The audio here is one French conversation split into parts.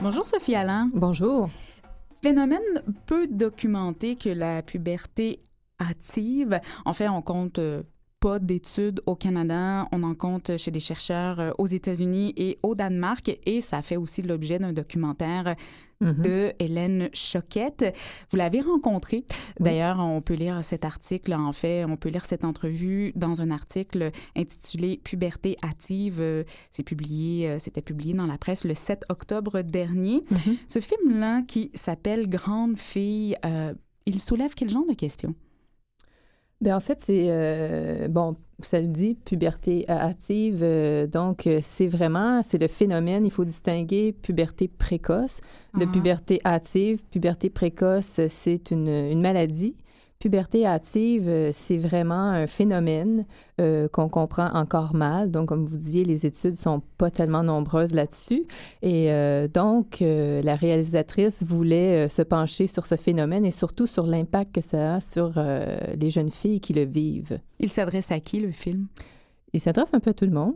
Bonjour Sophie Alain. Bonjour. Phénomène peu documenté que la puberté hâtive. En fait, on compte pas d'études au Canada. On en compte chez des chercheurs aux États-Unis et au Danemark. Et ça fait aussi l'objet d'un documentaire de Hélène Choquette. Vous l'avez rencontrée. Oui. D'ailleurs, on peut lire cet article. En fait, on peut lire cette entrevue dans un article intitulé « Puberté hâtive ». C'était publié dans la presse le 7 octobre dernier. Ce film-là, qui s'appelle « Grande fille », il soulève quel genre de questions? Bien, en fait, c'est, ça le dit, puberté hâtive. Donc, c'est le phénomène. Il faut distinguer puberté précoce de puberté hâtive. Puberté précoce, c'est une maladie. Puberté hâtive, c'est vraiment un phénomène qu'on comprend encore mal. Donc, comme vous disiez, les études sont pas tellement nombreuses là-dessus. Et donc, la réalisatrice voulait se pencher sur ce phénomène et surtout sur l'impact que ça a sur les jeunes filles qui le vivent. Il s'adresse à qui, le film? Il s'adresse un peu à tout le monde.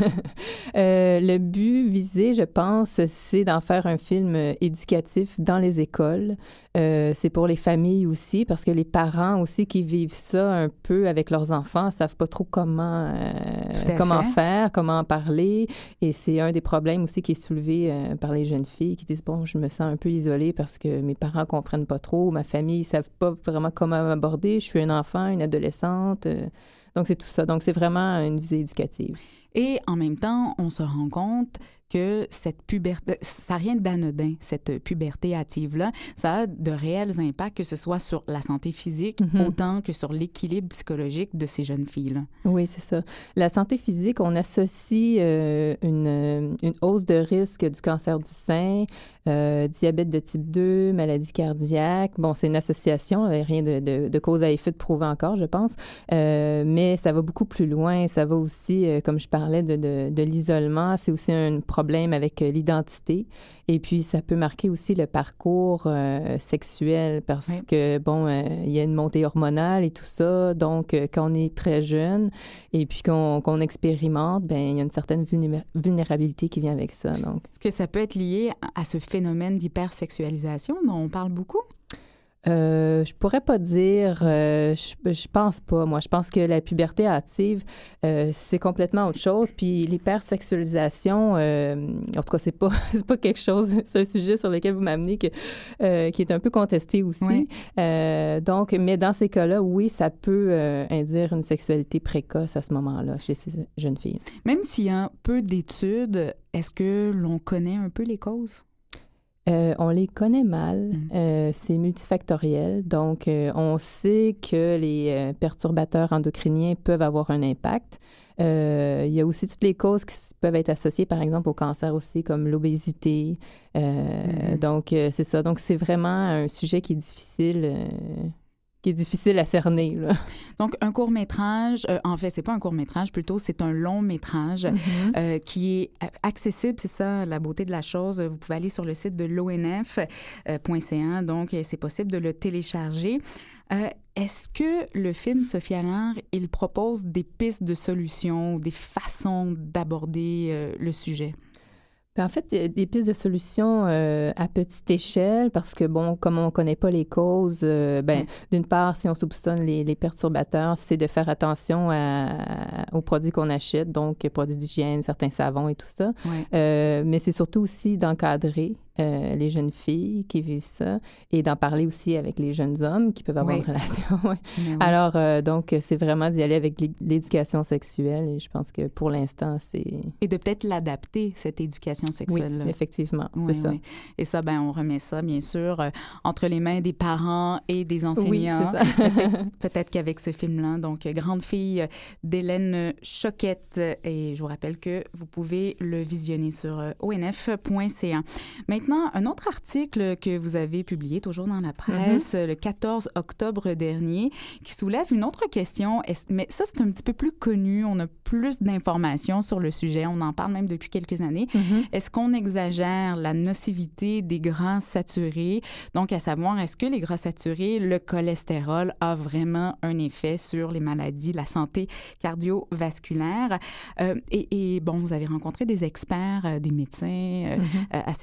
Le but visé, je pense, c'est d'en faire un film éducatif dans les écoles. C'est pour les familles aussi, parce que les parents aussi qui vivent ça un peu avec leurs enfants ne savent pas trop comment faire, comment en parler. Et c'est un des problèmes aussi qui est soulevé par les jeunes filles qui disent « Bon, je me sens un peu isolée parce que mes parents ne comprennent pas trop, ma famille ne savent pas vraiment comment m'aborder, je suis un enfant, une adolescente. » Donc, c'est tout ça. Donc, c'est vraiment une visée éducative. Et en même temps, on se rend compte que cette puberté, ça n'a rien d'anodin, cette puberté hâtive-là. Ça a de réels impacts, que ce soit sur la santé physique, autant que sur l'équilibre psychologique de ces jeunes filles-là. Oui, c'est ça. La santé physique, on associe une hausse de risque du cancer du sein, diabète de type 2, maladie cardiaque. Bon, c'est une association, rien de cause à effet de prouver encore, je pense. Mais ça va beaucoup plus loin. Ça va aussi, comme je parlais de l'isolement, c'est aussi un problème avec l'identité. Et puis, ça peut marquer aussi le parcours sexuel parce que, bon, il y a une montée hormonale et tout ça. Donc, quand on est très jeune et puis qu'on expérimente, bien, il y a une certaine vulnérabilité qui vient avec ça. Donc. Est-ce que ça peut être lié à ce phénomène d'hypersexualisation dont on parle beaucoup? Je pourrais pas dire, je pense pas. Moi, je pense que la puberté hâtive, c'est complètement autre chose. Puis l'hypersexualisation, en tout cas, c'est pas quelque chose, c'est un sujet sur lequel vous m'amenez qui est un peu contesté aussi. Oui. Donc, mais dans ces cas-là, oui, ça peut induire une sexualité précoce à ce moment-là chez ces jeunes filles. Même s'il y a peu d'études, est-ce que l'on connaît un peu les causes? On les connaît mal. C'est multifactoriel. Donc, on sait que les perturbateurs endocriniens peuvent avoir un impact. Il y a aussi toutes les causes qui peuvent être associées, par exemple, au cancer aussi, comme l'obésité. Donc, c'est ça. Donc, c'est vraiment un sujet qui est difficile à cerner, là. Donc, un court-métrage, en fait, c'est pas un court-métrage, plutôt, c'est un long-métrage qui est accessible, c'est ça, la beauté de la chose. Vous pouvez aller sur le site de l'ONF.ca, donc c'est possible de le télécharger. Est-ce que le film, Sophie Alain, il propose des pistes de solutions, des façons d'aborder le sujet? En fait, des pistes de solutions à petite échelle, parce que, bon, comme on ne connaît pas les causes, d'une part, si on soupçonne les perturbateurs, c'est de faire attention aux produits qu'on achète, donc produits d'hygiène, certains savons et tout ça. Mais c'est surtout aussi d'encadrer les jeunes filles qui vivent ça et d'en parler aussi avec les jeunes hommes qui peuvent avoir une relation. Alors, donc, c'est vraiment d'y aller avec l'éducation sexuelle et je pense que pour l'instant, c'est... Et de peut-être l'adapter, cette éducation sexuelle-là. Oui, effectivement, c'est ça. Oui. Et ça, ben on remet ça, bien sûr, entre les mains des parents et des enseignants. Oui, c'est ça. Peut-être qu'avec ce film-là, donc Grande fille d'Hélène Choquette. Et je vous rappelle que vous pouvez le visionner sur onf.ca. Maintenant, un autre article que vous avez publié, toujours dans la presse, le 14 octobre dernier, qui soulève une autre question. Mais ça, c'est un petit peu plus connu. On a plus d'informations sur le sujet. On en parle même depuis quelques années. Est-ce qu'on exagère la nocivité des gras saturés? Donc, à savoir, est-ce que les gras saturés, le cholestérol, a vraiment un effet sur les maladies, la santé cardiovasculaire? Et bon, vous avez rencontré des experts, des médecins à cet effet-là.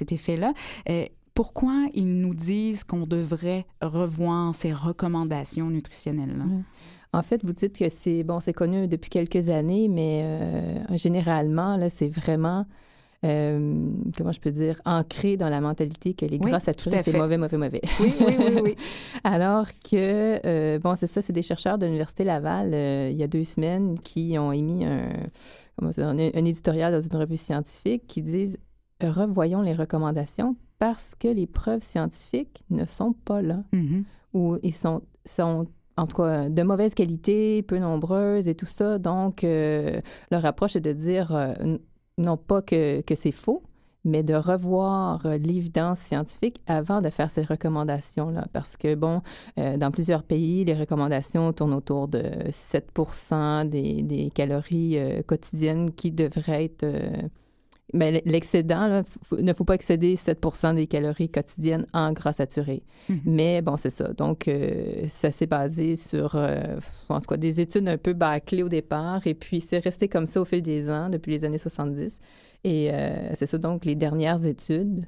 là. Pourquoi ils nous disent qu'on devrait revoir ces recommandations nutritionnelles-là? En fait, vous dites que c'est connu depuis quelques années, mais généralement, là, c'est vraiment, comment je peux dire, ancré dans la mentalité que les gras saturés, c'est mauvais, mauvais, mauvais. Oui. Alors que, c'est ça, c'est des chercheurs de l'Université Laval, il y a 2 semaines, qui ont émis un éditorial dans une revue scientifique qui disent « Revoyons les recommandations parce que les preuves scientifiques ne sont pas là. Ou ils sont en tout cas, de mauvaise qualité, peu nombreuses et tout ça. Donc, leur approche est de dire, non pas que c'est faux, mais de revoir l'évidence scientifique avant de faire ces recommandations-là. Parce que, dans plusieurs pays, les recommandations tournent autour de 7 des calories quotidiennes qui devraient être... Mais l'excédent, là, il ne faut pas excéder 7 des calories quotidiennes en gras saturés. Mais c'est ça. Donc, ça s'est basé sur, en tout cas, des études un peu bâclées au départ. Et puis, c'est resté comme ça au fil des ans, depuis les années 70. Et c'est ça. Donc, les dernières études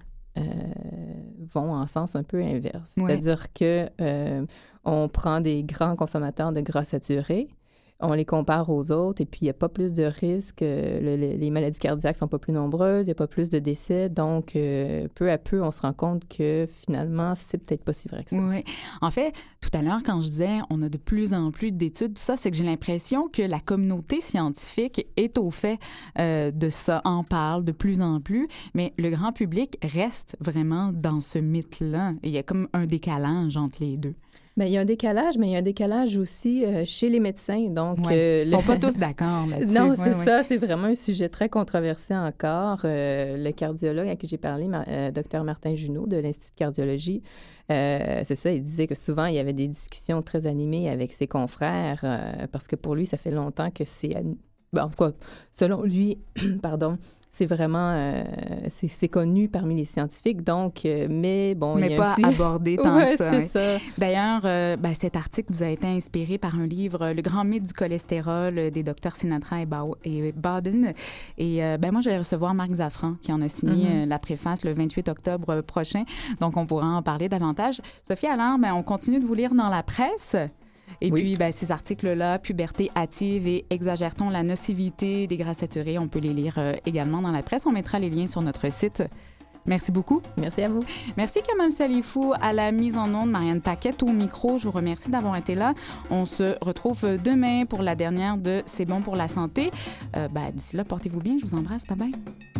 vont en sens un peu inverse. C'est-à-dire que on prend des grands consommateurs de gras saturés, on les compare aux autres et puis il n'y a pas plus de risques, les maladies cardiaques ne sont pas plus nombreuses, il n'y a pas plus de décès. Donc, peu à peu, on se rend compte que finalement, c'est peut-être pas si vrai que ça. Oui. En fait, tout à l'heure, quand je disais on a de plus en plus d'études, tout ça, c'est que j'ai l'impression que la communauté scientifique est au fait de ça, en parle de plus en plus, mais le grand public reste vraiment dans ce mythe-là. Et il y a comme un décalage entre les deux. Bien, il y a un décalage, mais il y a un décalage aussi chez les médecins. Donc, ils ne sont pas tous d'accord là-dessus. Non, c'est ça. C'est vraiment un sujet très controversé encore. Le cardiologue à qui j'ai parlé, Dr Martin Junot de l'Institut de cardiologie, c'est ça, il disait que souvent, il y avait des discussions très animées avec ses confrères parce que pour lui, ça fait longtemps que c'est... en tout cas, selon lui, pardon, c'est vraiment... c'est connu parmi les scientifiques, donc... mais bon, mais il y a pas un petit... abordé tant que ça. C'est ça. D'ailleurs, cet article vous a été inspiré par un livre, Le grand mythe du cholestérol, des docteurs Sinatra et Baden. Et moi, je vais recevoir Marc Zaffran, qui en a signé la préface le 28 octobre prochain. Donc, on pourra en parler davantage. Sophie Allard, on continue de vous lire dans la presse. Et puis, ces articles-là, Puberté hâtive et Exagère-t-on la nocivité des gras saturés, on peut les lire également dans la presse. On mettra les liens sur notre site. Merci beaucoup. Merci à vous. Merci Kamal Salifou à la mise en onde, Marianne Paquette au micro. Je vous remercie d'avoir été là. On se retrouve demain pour la dernière de C'est bon pour la santé. D'ici là, portez-vous bien. Je vous embrasse. Bye bye.